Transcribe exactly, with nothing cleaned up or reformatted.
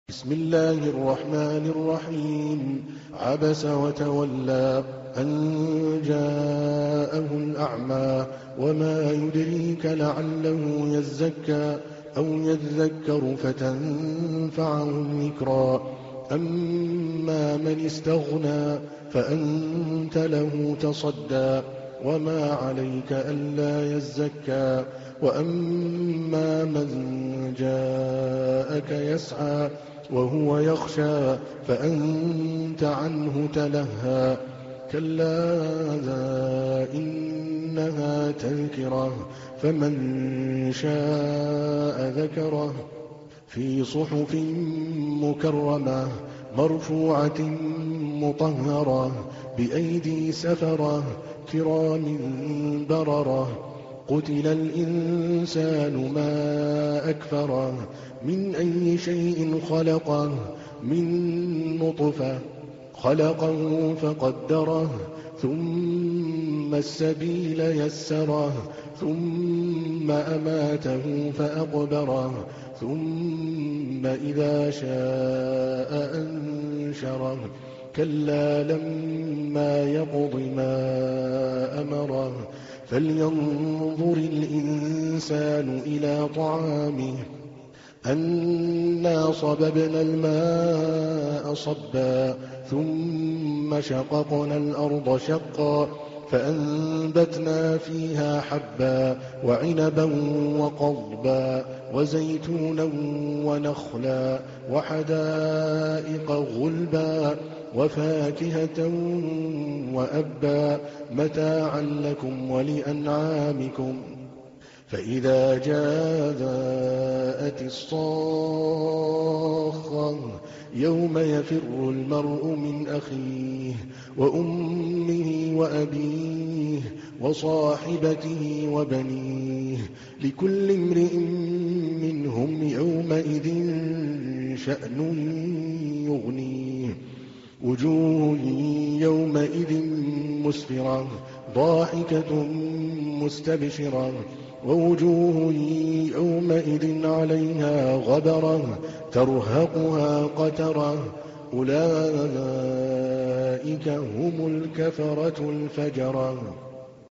بسم الله الرحمن الرحيم عبس وتولى أن جاءه الأعمى وما يدريك لعله يزكى أو يذكر فتنفعه الذكرى أما من استغنى فأنت له تصدى وما عليك ألا يزكى وأما من جاءك يسعى وهو يخشى فأنت عنه تلهى كلا إنها تذكرة فمن شاء ذكره في صحف مكرمة مرفوعة مطهرة بأيدي سفرة كرام بررة قتل الإنسان ما أكفره من أي شيء خلقه من نطفة خلقه فقدره ثم السبيل يسره ثم أماته فأقبره ثم إذا شاء أنشره كلا لما يقض ما أمره فلينظر الإنسان إلى طعامه أنا صببنا الماء صبا ثم شققنا الأرض شقا فأنبتنا فيها حبا وعنبا وقضبا وزيتونا ونخلا وحدائق غلبا وفاكهة وأبا متاعا لكم ولأنعامكم فإذا جاءت الصاخة يوم يفر المرء من أخيه وأمه وأبيه وصاحبته وبنيه لكل امرئ منهم يومئذ شأن يغنيه وجوه يومئذ مسفرة ضاحكة مستبشرة ووجوه يومئذ عليها غبرة ترهقها قترة أولئك هم الكفرة الفجرة.